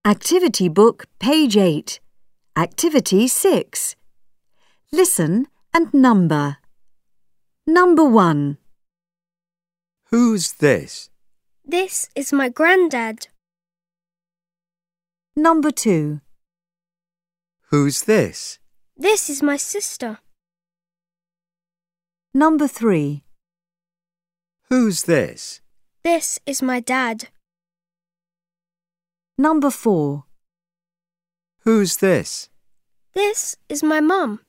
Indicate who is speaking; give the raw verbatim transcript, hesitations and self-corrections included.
Speaker 1: Activity Book, page eight. Activity six. Listen and number. Number one.
Speaker 2: Who's this?
Speaker 3: This is my granddad.
Speaker 1: Number two.
Speaker 2: Who's this?
Speaker 3: This is my sister.
Speaker 1: Number three.
Speaker 2: Who's this?
Speaker 3: This is my dad.
Speaker 1: Number four.
Speaker 2: Who's this?
Speaker 3: This is my mum.